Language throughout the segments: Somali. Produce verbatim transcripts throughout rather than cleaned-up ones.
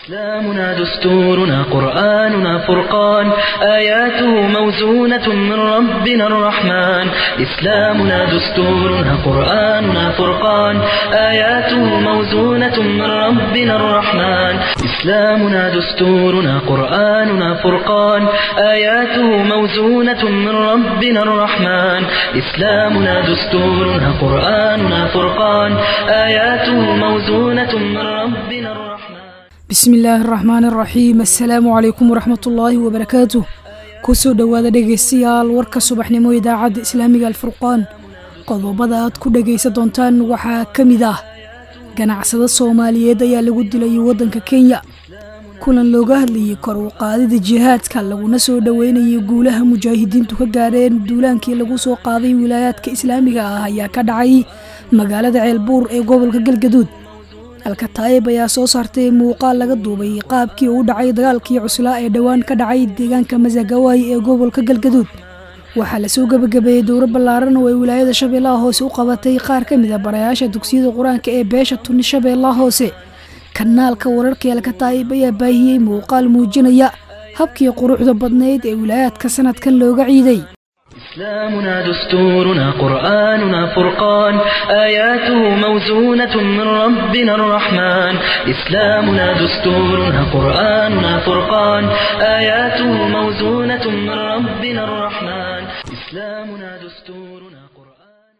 إسلامنا دستورنا قرآننا فرقان آياته موزونة من ربنا الرحمن إسلامنا دستورنا قرآننا فرقان آياته موزونة من ربنا الرحمن إسلامنا دستورنا قرآننا فرقان آياته موزونة من ربنا الرحمن إسلامنا دستورنا قرآننا فرقان آياته موزونة من ربنا الرحمن بسم الله الرحمن الرحيم السلام عليكم ورحمة الله وبركاته كسو دواد دغيسيال ورka subaxnimo idaacada islaamiga alfurqaan qodobada aad ku dhageysan doontaan waxa kamid ah ganacsada Soomaaliyeed ayaa lagu dilay wadanka Kenya kulan looga hadlayay kor u qaadida jihaadka laguna soo dhaweynayay guulaha mujaahidiintu ka gaareen duulaankii lagu soo qaaday wilaayadka islaamiga ah ayaa ka dhacay magaalada Ceelbuur ee gobolka Galgaduud Al-Kataib ayaa soo saartay muuqaal laga duubay qaabkii uu dhacay dagaalkii cuslaa ee dhawaan ka dhacay deegaanka Masagawaay ee gobolka Galgaduud waxa la soo gabagabeeyay dowlad ballaaran oo ay wilaayada Shabeellaha Hoose u qabatay qaar ka mid ah barayaasha dugsiyada Quraanka ee beesha Tuni Shabeellaha Hoose kanaalka wararka Al-Kataib ayaa baahiyay muuqaal muujinaya habkii quruxda badneed ee wilaayadka sanadkan looga ciiday إسلامنا دستورنا قرآننا فرقان آياته موزونة من ربنا الرحمن إسلامنا دستورنا قرآننا فرقان آياته موزونة من ربنا الرحمن إسلامنا دستورنا قرآننا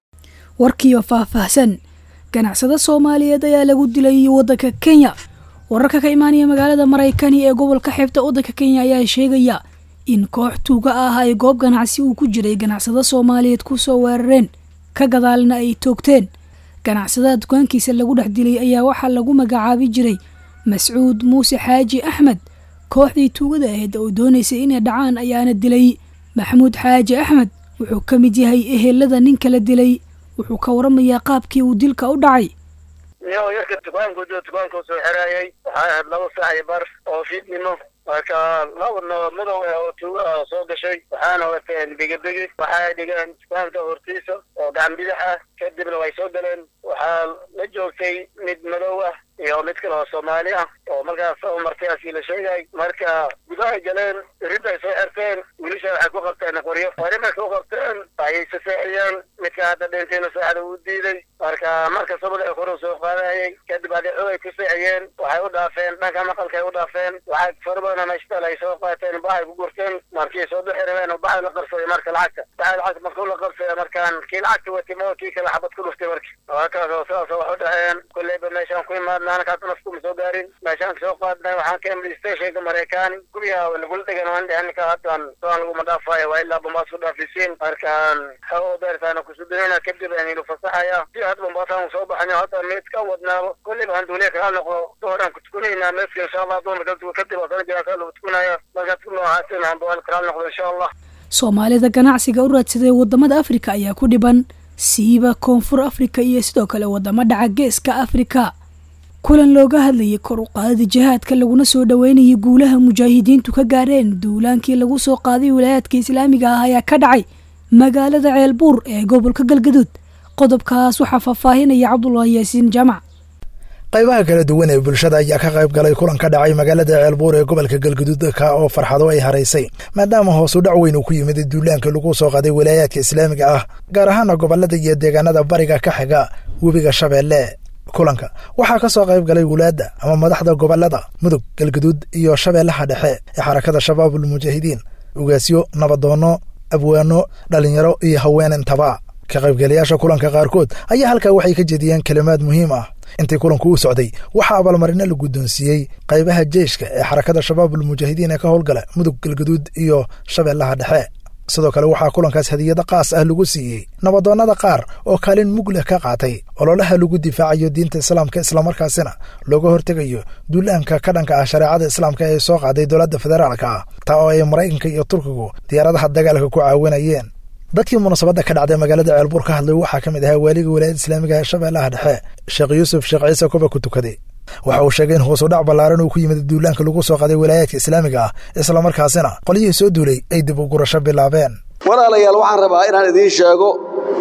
warkiyo faahfaahsan ganacsada Soomaaliyeed ayaa lagu dilay wadanka Kenya wararka ka imaanaya magaalada Mareykan ee gobolka xeebta wadanka Kenya ayaa sheegaya in koox tuuga ah ay goob ganacsi uu ku jiray ganacsada Soomaaliyeed ku soo weerareen ka gadaalna ay toogteen ganacsada dukaankiisa lagu dhex dilay ayaa waxa lagu magacaabi jiray Mas'uud Muuse Xaaji Axmed kooxdii tuugada ahayd oo doonaysay inay dhacaan ayaana dilay Maxamuud Xaaji Axmed wuxuu ka mid yahay ehelada ninka la dilay wuxuu ka waramayaa qaabkii uu dilka u dhacay iyo yarka dukaanku dukaanku soo xiraayay waxa laba saac bar oo fiidnimo marka laba madow oo tuuga soo gashay waxaana wateen bigabigi waxay dhigaan dukaanka hortiisa oo gacan bidix ah kadibna way soo galeen waxaa la joogtay mid madow ah iyo mid kale oo Soomaali ah oo markaas soo martay asii la sheegay marka gudaha galeen rid ay soo xirteen wiilasha waxay ku qabteen qoryo qoryo ku qabteen ay saaciyaan mid ka hadda dheentayna saacada u diiday marka marka sabab ay qoro soo qaadayay kadib ay xoogay ku saaciyeen waxay u dhaafeen dhanka maqalka ay u dhaafeen waxay farbaana meeshta ay soo qaateen baahay ku gurteen markii soo dhixireen baahay la qarsaday marka lacagta baahay lacag markuu la qarsaday markaan kii lacagta watimo kii kala xabad ku dhuftay markii waxa soo soo soo u dhaceen kulay meeshan ku imaadnaan ka nafku soo gaarin meeshan soo qaadnay waxaan ka imid station Mareykan guriga lagu dhagan waan dhahanka hadan soo lagu madafay waa ilaa bomba soo dhaafisiin markaan hawo beertana ku sudayna kadib aan ilo fasaxaya si had bomba taan soo baxnay hada mid ka wadnaabo kulay baan duulay ka noqdo dooran ku tukunayna meesha insha Allah doon kadib kadib waan jira loo tukunaya marka tuno haasan aan bool kala noqdo insha Allah Soomaalida ganacsiga u raadsaday wadamada Afrika ayaa ku dhiban siiba koonfur Afrika iyo sidoo kale wadamada Geeska Afrika kulan looga hadlayay kor u qaadida jihaadka laguna soo dhaweynayay guulaha mujaahidiintu ka gaareen duulaankii lagu soo qaaday wilaayadka islaamiga ah ayaa ka dhacay magaalada Ceelbuur ee gobolka Galgaduud qodobkaas waxa faahfaahinaya Cabdullaahi Yaasiin Jamac qaybaha kala duwan ee bulshada ayaa ka qayb galay kulan ka dhacay magaalada Ceelbuur ee gobolka Galgaduud ka oo farxado ay hareysay maadaama hoos u dhac weyn uu ku yimid duulaanka lagu soo qaaday wilaayadka islaamiga ah gaar ahaan gobolada iyo deegaanada bariga ka xiga webiga Shabeelle kulanka waxa ka soo qayb galay walaada ama madaxda gobolada Mudug Galgaduud iyo Shabeellaha Dhexe ee xarakada Shabaabul Mujaahidiin ugaasyo nabadoono abwaano dhalinyaro iyo haween intaba ka qaybgalayaasha kulanka qaarkood ayaa halka waxay ka jeediyeen kalimaad muhiim ah intii kulanku u socday waxa abaalmarino la guddoonsiiyay qaybaha jeeshka ee xarakada Shabaabul Mujaahidiin ee ka howlgala Mudug Galgaduud iyo Shabeellaha Dhexe sidoo kale waxa kulankaas hadiyada qaas ah lagu siiyay nabadoonada qaar oo kaalin mugle ka qaatay ololaha lagu difaacayo diinta islaamka isla markaasina looga hortagayo duulaanka ka dhanka ah shariicada islaamka ee soo qaaday dowladda federaalka taa oo ay Mareykanka iyo Turkigu diyaaradaha dagaalka ku caawinayeen dadkii munaasabada ka dhacday magaalada Ceelbuur ka hadlay waxa kamid ahaa waaliga wilaayada islaamiga ee Shabeellaha Dhexe Sheekh Yuusuf Sheekh Ciise Kuba ku tukaday waxa uu sheegay in hoos u dhac ballaaran uu ku yimid duulaanka lagu soo qaaday wilaayadka islaamiga ah isla markaasina qoliyihii soo duulay ay dib u gurasho bilaabeen walaalayaal waxaan rabaa inaan idiin sheego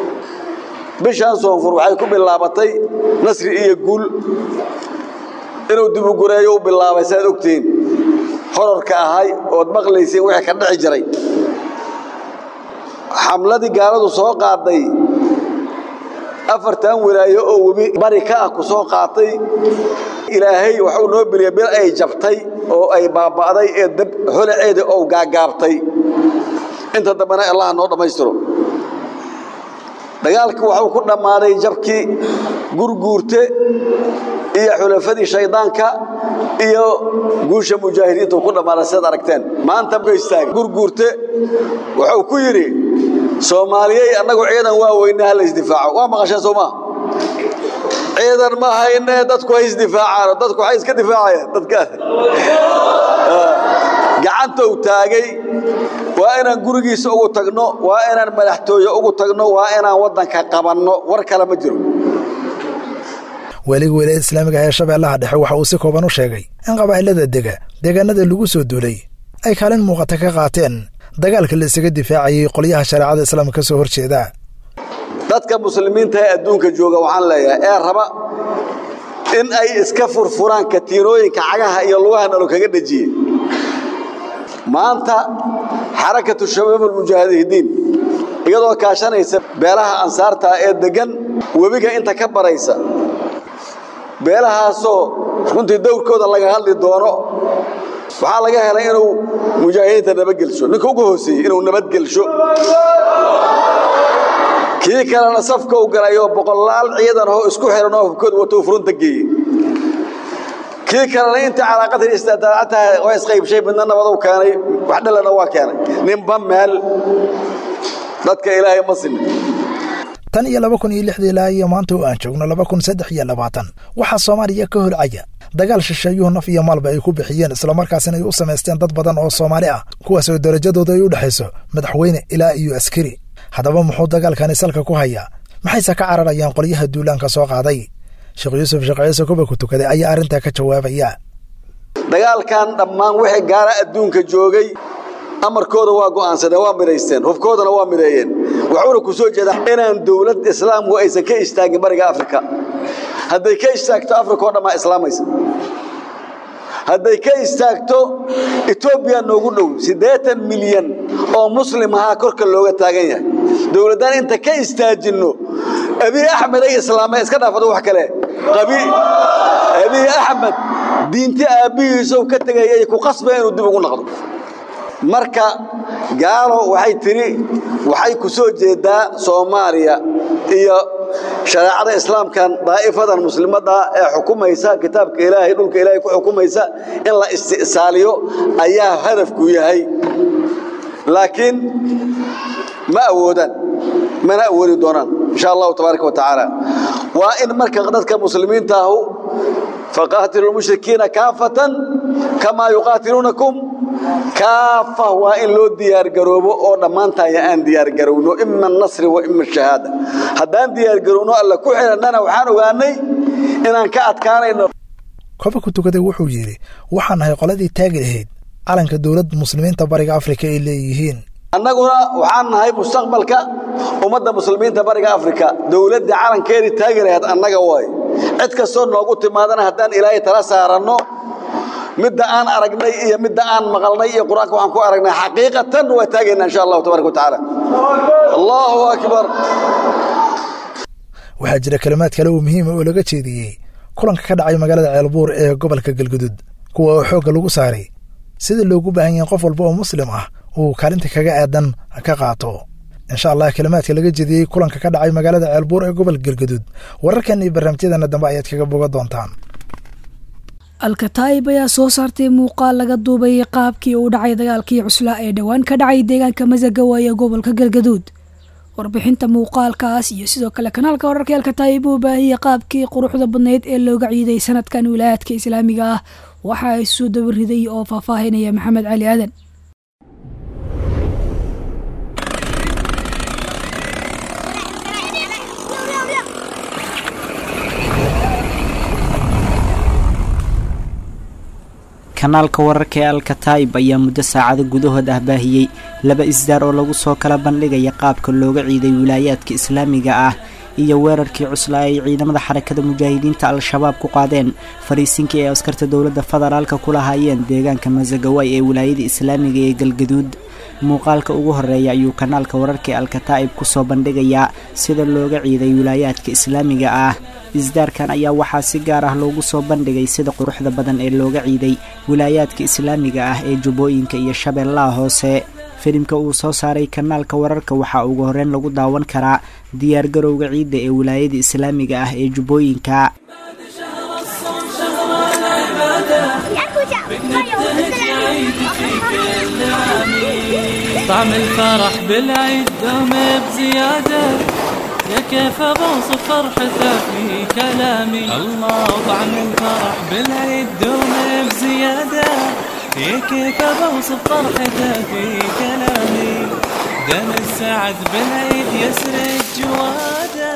bishan soonfur waxay ku bilaabatay nasri iyo guul inuu dib u gureeyo u bilaabay saad ogtiin horarka ahay oo maqlaysay wixii ka dhici jiray xamladii gaaladu soo qaaday afartan wilaayo oo webi bari ka ah ku soo qaatay ilaahay wuxuu noo biliyay bil ay jabtay oo ay baabaaday ee dab holaceeda oo gaagaabtay inta dambana Allah noo dhameystiro dagaalku wuxuu ku dhamaaday jabkii gurguurte iyo xulafadii shaydaanka iyo guusha mujaahidiinta ku dhamaaday sida aragteen maanta bay istaag gurguurte wuxuu ku yiri Soomaaliyeey anagu ciidan waa weynaa la isdifaaco waa maqashay Soomaa ciidan ma hayne dadku ay isdifaacaan dadku waxay iska difaacayaan dadka gacanta u taagay waa inaan gurigiisa ugu tagno waa inaan madaxtooyo ugu tagno waa inaan wadanka qabanno war kale ma jiro waliga wilaayada islaamiga ee Shabeellaha Dhexe waxa uu si kooban u sheegay in qabaa'ilada dega deegaanada lagu soo duulay ay kaalin muuqata ka qaateen dagaalka la isaga difaacayay qoliyaha shariicada islaamka ka soo horjeeda dadka muslimiinta ee adduunka jooga waxaan leeyahay ee raba in ay iska furfuraan katiinooyinka cagaha iyo lugaha nalo kaga dhajiyay maanta xarakatu shabaab al-mujaahidiin iyadoo kaashanaysa beelaha ansaarta ee degan webiga inta ka baraysa beelahaasoo runtii dowrkooda laga hadli doono waxaa laga helay inuu mujaahidiinta nabadgelsho ninka ugu hooseeyay inuu nabadgelsho kii kalena safka u galayo boqolaal ciidan oo isku xiran oo hubkooda wato furunta geeyay kii kalena inta calaaqada istaadaacata way isqaybshay midna nabad u keenay wax dhalana waa keenay ninba meel dadka ilaahay masin tan iyo laba kun iyo lix ilaa iyo maanta oo aan joogno laba kun saddex iyo labaatan waxa Soomaaliya ka holcaya dagaal shisheeyuhu naf iyo maalba ay ku bixiyeen isla markaasina ay u sameysteen dad badan oo Soomaali ah kuwaas oo darajadooda ay u dhaxayso madaxweyne ilaa iyo askari hadaba muxuu dagaalkani salka ku hayaa maxay ka cararayaan qoliyaha duulaanka soo qaaday Sheekh Yuusuf Shaqayso kuba ku tukaday ayaa arinta ka jawaabaya dagaalkan dhammaan wixii gaara adduunka joogay amarkooda waa go'aansadeen waa mireysteen hufkoodana waa mireeyeen wuxuuna ku soo jeedaa inaan dawlad islaam oo aysan ka istaagin bariga Afrika hadday ka istaagto Afrika oo dhammaan islaamaysa hadday ka istaagto Ethiopia noogu dhow siddeetan milyan oo muslim ah korka looga taagan yahay dawladan inta ka istaajino Abiy Ahmed ay islaamay iska dhaafado wax kale qabi Abiy Ahmed diinta aabihiisa ka tagay ay ku qasbeen inuu dib ugu noqdo marka gaalo waxay tiri waxay ku soo jeedaa Soomaaliya iyo shariicada islaamkan daa'ifadan muslimada ee xukumaysa kitaabka Ilaahay dhulka Ilaahay ku xukumaysa in la istisaaliyo ayaa hadafku yahay laakiin ma awoodan mana awoodi doonaan insha Allah tabaaraka wa taala waa in marka dadka muslimiinta ah faqaatilu al-mushrikiina kaafatan kama yuqatilunakum كافة وإن لو ديار جروبه أو دمانتا يا أن ديار جرونو إما النصر وإما الشهادة هذان ديار جرونو الله كحنا أننا وحنا واني إن أن كأت كان إنه كيف كنت كده وحوجيري وحنا هي قلدي تاجر هيد على إنك دولة المسلمين تبارك أفريقيا اللي يهين أنا قلنا وحنا هاي مستقبل كا ومدة مسلمين تبارك أفريقيا دولة عالم كيري تاجر هيد أنا جواي عد كسر نقول مادنا هدان إلهي ترى سارنو مدة آن أرجني إيه مدة آن مغلني قرآن وعن كو أرجنا حقيقة وتاجنا إن شاء الله تبارك وتعالى الله أكبر وحجر كلمات كلام مهمة ولا جدي كلن كذا عي مجال العلبور قبل كجلجدود كوا حوج لوجو ساري سيد اللوجو بهن ينقف البوء مسلمة وكلمت كجا أدم كقاطو إن شاء الله كلمات كلا جدي كلن كذا عي مجال العلبور قبل كجلجدود وركني برمتي أنا دمعيات كجبوجا دونتان Al-Kataib ayaa soo saartay muuqaal laga duubay qaabkii uu dhacay dagaalkii cuslaa ee dhawaan ka dhacay deegaanka Masagawa ee gobolka Galgaduud warbixinta muuqaalkaas iyo sidoo kale kanaalka wararka Al-Kataib uu baahiyay qaabkii quruxda badneed ee looga ciiday sanadkan wilaayadka islaamiga ah waxa ay soo dawriday oo faahfaahinaya Maxamed Cali Aadan kanaalka wararka ee Al-Kataib ayaa muddo saacado gudahood ah baahiyay laba isdaar oo lagu soo kala bandhigay qaabka looga ciiday wilaayadka islaamiga ah iyo weerarkii cuslaa ay ciidamada xarakada mujaahidiinta al-shabaab ku qaadeen fariisinkii ay askarta dowladda federaalka ku lahaayeen deegaanka masagawaay ee wilaayada islaamiga ee galgaduud muuqaalka ugu horeeya ayuu kanaalka wararka ee alkataa'ib kusoo bandhigayaa sida looga ciiday wilaayaadka islaamiga ah isdaarkan ayaa waxaa si gaar ah loogu soo bandhigay sida quruxda badan ee looga ciiday wilaayaadka islaamiga ah ee jubbooyinka iyo shabeellaha hoose filimka uu soo saaray kanaalka wararka waxaa ugu horreyn lagu daawan karaa diyaargarowga ciidda ee wilaayada islaamiga ah ee jubbooyinka طعم الفرح بالعيد دوم بزيادة يا كيف بوصف فرحته في كلامي الله طعم الفرح بالعيد دوم بزيادة يا كيف بوصف فرحته في كلامي دم السعد بالعيد يسرد جواده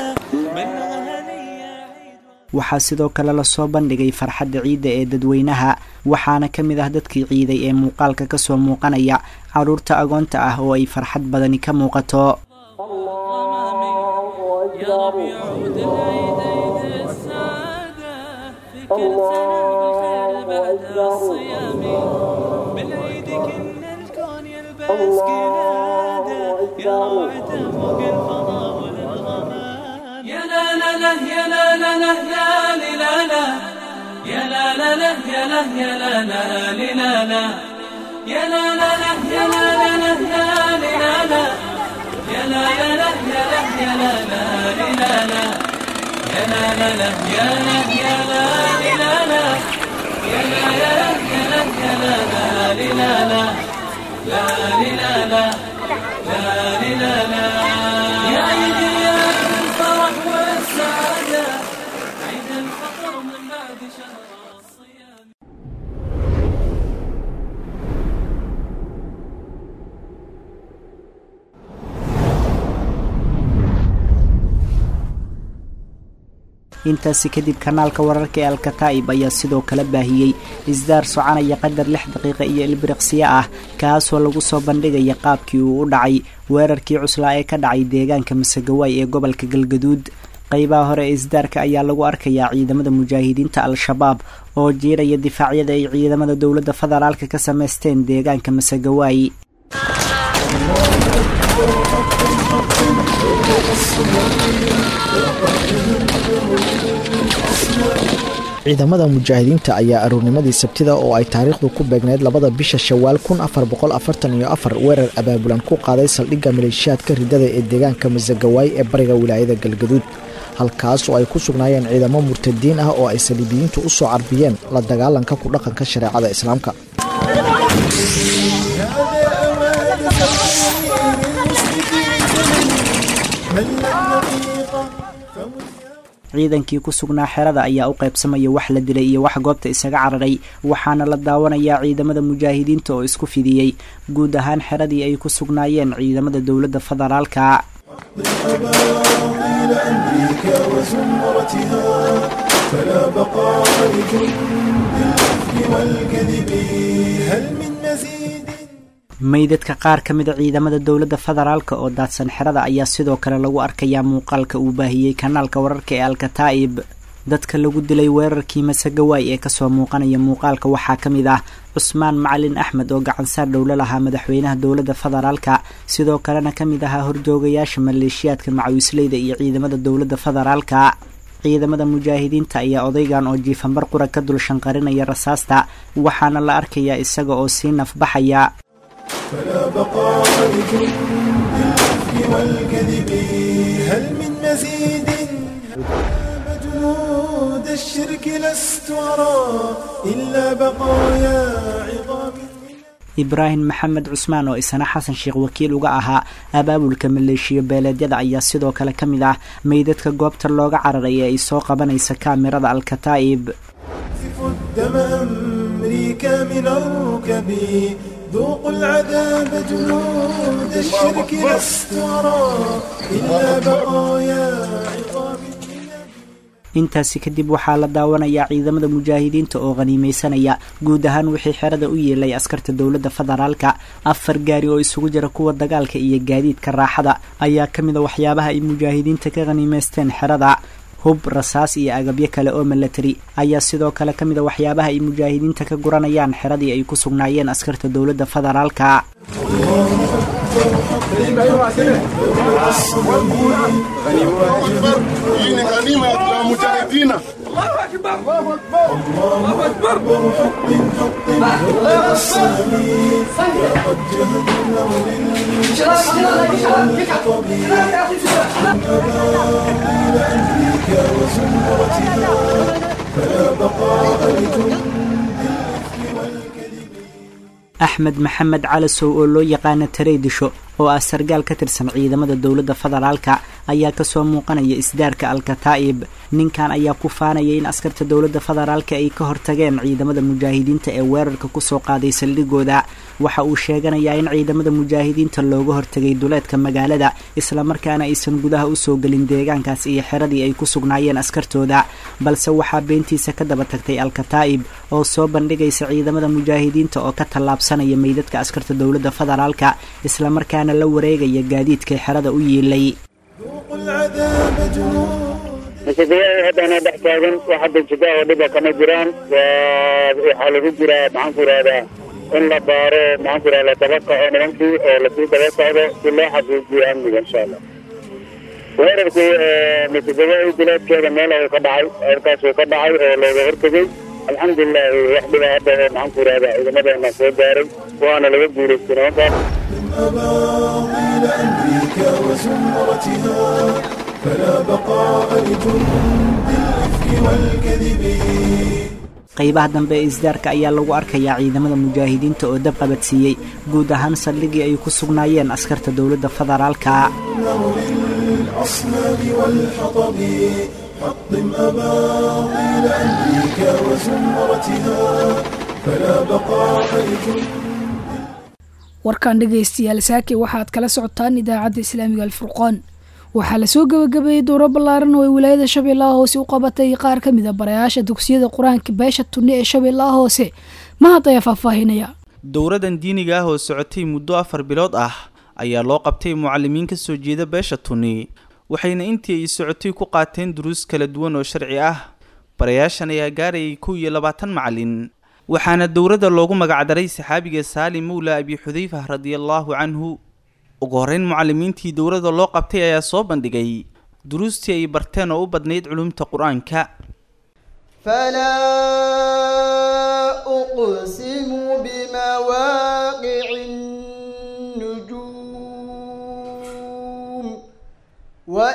waxaa sidoo kale lasoo bandhigay farxadda ciidda ee dadweynaha waxaana ka mid ah dadkii ciiday ee muuqaalka ka soo muuqanaya carruurta agoonta ah oo ay farxad badani ka muuqato يا لا لا لا يا لا لا لا لا لا يا لا لا لا يا لا يا لا لا لا لا يا لا لا لا يا لا لا لا لا يا لا لا لا يا لا يا لا لا لا يا لا لا لا يا لا يا لا لا يا لا يا لا يا لا يا لا لا لا لا لا لا لا لا لا يا عيدي يا الفرح والسعادة عيد الفطر من بعد شهر الصيام intaasi kadib kanaalka wararka ee alkataa'ib ayaa sidoo kale baahiyey isdaar soconaya qadar lix daqiiqa iyo ilbiriqsiyo ah kaasoo lagu soo bandhigaya qaabkii uu u dhacay weerarkii cuslaa ee ka dhacay deegaanka masagawaay ee gobolka galgaduud qaybaha hore ee isdaarka ayaa lagu arkayaa ciidamada mujaahidiinta al-shabaab oo jiiraya difaacyada ay ciidamada dowladda federaalka ka samaysteen deegaanka masagawaay ciidamada mujaahidiinta ayaa aroornimadii sabtida oo ay taariikhdu ku beegneyd labada bisha shawaal kun afar boqol afartan iyo afar weerar abaabulan ku qaaday saldhigga maleeshiyaadka ridada ee deegaanka masagawaay ee bariga wilaayada galgaduud halkaas oo ay ku sugnaayeen ciidamo murtadiin ah oo ay saliibiyiintu u soo carbiyeen la dagaalanka ku dhaqanka shareecada islaamka ciidankii ku sugnaa xerada ayaa u qaybsamaya wax la dilay iyo wax goobta isaga cararay waxaana la daawanayaa ciidamada mujaahidiinta oo isku fidiyey guud ahaan xeradii ay ku sugnaayeen ciidamada dowladda federaalka meydadka qaar ka mida ciidamada dowladda federaalka oo daadsan xerada ayaa sidoo kale lagu arkayaa muuqaalka uu baahiyey kanaalka wararka ee alkataa'ib dadka lagu dilay weerarkii masagawaay ee kasoo muuqanaya muuqaalka waxaa ka mid ah cusmaan macalin axmed oo gacansaar dhowlo lahaa madaxweynaha dowladda federaalka sidoo kalena ka mid ahaa hordoogayaasha maleeshiyaadka macawisleyda iyo ciidamada dowladda federaalka ciidamada mujaahidiinta ayaa odaygan oo jiifanbar qura ka dul shanqarinaya rasaasta waxaana la arkayaa isaga oo sii nafbaxaya فلا بقاء لجند الإفك والكذب هل من مزيد جنود الشرك لست أرى إلا بقايا عظام ibraahim maxamed cusmaan oo isana xasan sheekh wakiil uga ahaa abaabulka maleeshiya beeleedyada ayaa sidoo kale ka mid ah meydadka goobta looga cararay ee ay soo qabanaysa kaamirada alkataa'ib ذوقوا العذاب جنود الشرك لست أرى إلا بقايا عظام intaasi kadib waxaa la daawanayaa ciidamada mujaahidiinta oo qaniimeysanaya guud ahaan wixii xerada u yeelay askarta dowladda federaalka. afar gaari oo isugu jira kuwa dagaalka iyo gaadiidka raaxada ayaa ka mid a waxyaabaha ay mujaahidiinta ka qaniimeysteen xerada. hub, rasaas iyo agabyo kale oo milatari ayaa sidoo kale ka mid a waxyaabaha ay mujaahidiinta ka guranayaan xeradii ay ku sugnaayeen askarta dowladda federaalka. axmed maxamed calasow oo loo yaqaana tareydisho oo ah sargaal ka tirsan ciidamada dowladda federaalka ayaa kasoo muuqanaya isdaarka alkataa'ib. ninkan ayaa ku faanaya in askarta dowladda federaalka ay ka hortageen ciidamada mujaahidiinta ee weerarka kusoo qaaday saldhigooda. waxa uu sheeganayaa in ciidamada mujaahidiinta looga hortagay duleedka magaalada islamarkaana aysan gudaha usoo gelin deegaankaas iyo xeradii ay ku sugnaayeen askartooda, balse waxaa beentiisa ka daba tagtay alkataa'ib oo soo bandhigaysa ciidamada mujaahidiinta oo ka tallaabsanaya meydadka askarta dowladda federaalka islamarkaana la wareegaya gaadiidkay xerada u yiilay. مسؤولية هذا أنا بحتاجن واحد الجداء ودبا كما جيران وحالو جرا معقول هذا إن لا بارو معقول على توقع نمشي لكن توقع هذا كل واحد يجيان إن شاء الله. وين في مسؤولية البلاد كذا ماله يقطعي أركاس يقطعي لو غيرتجي الحمد لله واحد هذا معقول هذا إذا ما بين مسؤول داري وأنا لو بقول السنوات. أباطيل أمريكا وزمرتها فلا بقاء لجند الإفك والكذب. qaybaha dambe ee isdaarka ayaa lagu arkayaa ciidamada mujaahidiinta oo dab qabadsiiyey guud ahaan saldhigii ay ku sugnaayeen askarta dowladda federaalka. حطم أباطيل أمريكا وزمرتها فلا بقاء لجند. warkaan dhegaystayaal saaki waxaad kala socotaan idaacadda islaamiga alfurqaan. waxaa lasoo gabagabeeyey dowro ballaaran oo ay wilaayada shabeellaha hoose u qabatay qaar ka mid a barayaasha dugsiyada qur-aanka beesha tunni ee shabeellaha hoose. mahad ayaa faahfaahinaya. dowradan diiniga ah oo socotay muddo afar bilood ah ayaa loo qabtay mucalimiin ka soo jeeda beesha tunni, waxayna intii ay socotay ku qaateen duruus kala duwan oo sharci ah. barayaashan ayaa gaarayay kow iyo labaatan macalin, waxaana dowladda loogu magacdaray saxaabiga saalim mawla abi xudayfa radiallahu canhu. ugu horeyn mucalimiintii dowladda loo qabtay ayaa soo bandhigay duruustii ay barteen oo u badnayd culumta qur-aanka. falaa uqsimu bimawaaqici nnujuum wa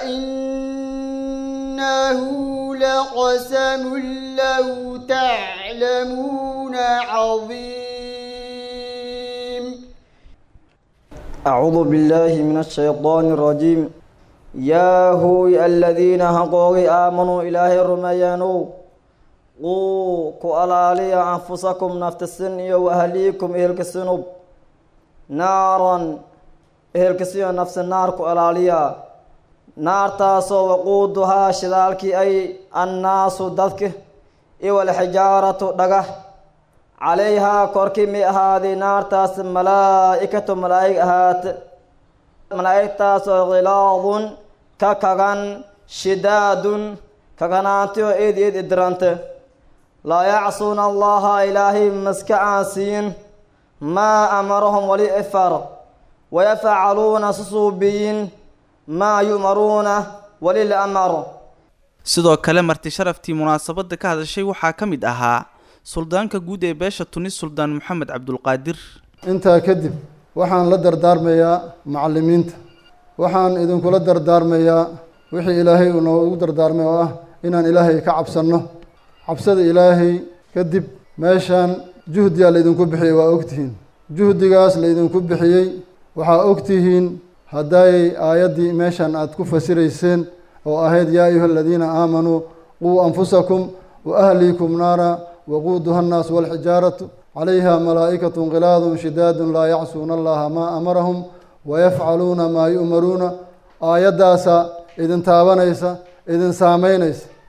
innahu laqasamun law ta'lamuuna cadiim. أعوذ بالله من الشيطان الرجيم. يا هو الذين هقوا آمنوا إلهي رميانو قو كألالي أنفسكم نفت السن وأهليكم إهلك السنوب نارا إهلك السنوب نفس النار كألالي نار تاسو وقودها شدالك أي الناس دذك إيو الحجارة دقه عليها كركي هذه نار تاس ملائكة ملائكة هات ملائكة تاس غلاظ ككغن شداد كغناتيو إيد إيد إدرانت لا يعصون الله إلهي مسكعاسين ما أمرهم ولي إفر ويفعلون صصوبين ما يؤمرون ولي الأمر. sidoo kale marti sharaftii munaasabada ka hadashay waxaa ka mid ahaa suldaanka guud ee beesha tunis suldaan maxamed cabdulqaadir. intaa kadib waxaan la dardaarmayaa macallimiinta, waxaan idinkula dardaarmayaa wixii ilaahay uu noogu dardaarmay oo ah inaan ilaahay ka cabsanno. cabsada ilaahay kadib meeshaan juhdiyaa laydinku bixiyey waa ogtihiin. juhdigaas laydinku bixiyey waxaa ogtihiin hadday aayaddii meeshaan aad ku fasirayseen oo ahayd yaa ayuha aladiina aamanuu quu anfusakum wa ahliikum naara وقودها الناس والحجارة عليها ملائكة غلاظ شداد لا يعصون الله ما أمرهم ويفعلون ما يؤمرون. آيات داسا إذن تابنيسا إذن سامينيسا.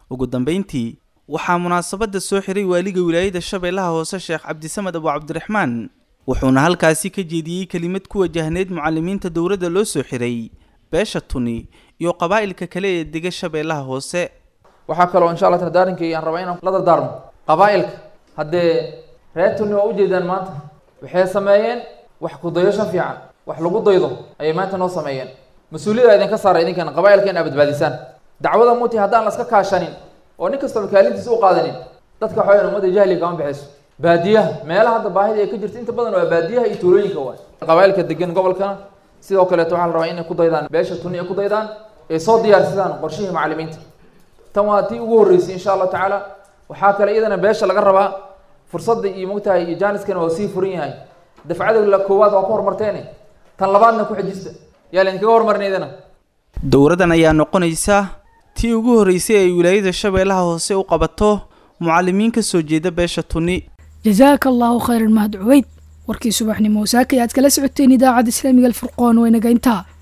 ugu dambeyntii waxaa munaasabadda soo xiray waaliga wilaayada shabeellaha hoose sheekh cabdisamed abu cabdiraxmaan wuxuuna halkaasi ka jeediyey kelimad ku wajahneyd mucalimiinta dowladda loo soo xiray beesha tuni iyo qabaa'ilka kale ee dega shabeellaha hoose waxaa kaloo insha allah dardaarankii aan rabaa inaan la dardaarmo qabaa'ilka haddee reer tuni waa ujeedaan maanta waxay sameeyeen wax ku dayasho fiican wax lagu daydo ayay maanta noo sameeyeen mas-uuliyadda idinka saara idinkana qabaa'ilka in aad badbaadisaan dacwada muti haddaan laska kaashanin oo nin kastaba kaalintiisa u qaadanin dadka waxaweyaan ummadda jahliga kama bixayso baadiyaha meelaha hadda baahida ay ka jirta inta badan waa baadiyaha iyo tuulooyinka waay qabaa'ilka degan gobolkana sidoo kaleeto waxaa la rabaa inay ku daydaan beesha tuni ay ku daydaan ay soo diyaarsadaan qorshihii macallimiinta tan waa tii ugu horreysay insha allahu tacaala waxaa kale iyadana beesha laga rabaa fursadda iyo mogtahay iyo jaaniskana waa sii furan yahay dafcada la koowaad waa ku horumarteene tan labaadna ku xijista yaa laydinkaga horumarinaydana dowradan ayaa noqonaysa tii ugu horreysay ay wilaayada shabeellaha hoose u qabato mucallimiin ka soo jeeda beesha tuni jazaaka allahu khayran mahad cuweyd warkii subaxnimo saaka aad kala socoteen idaacadda islaamiga alfurqaan waynaga intaa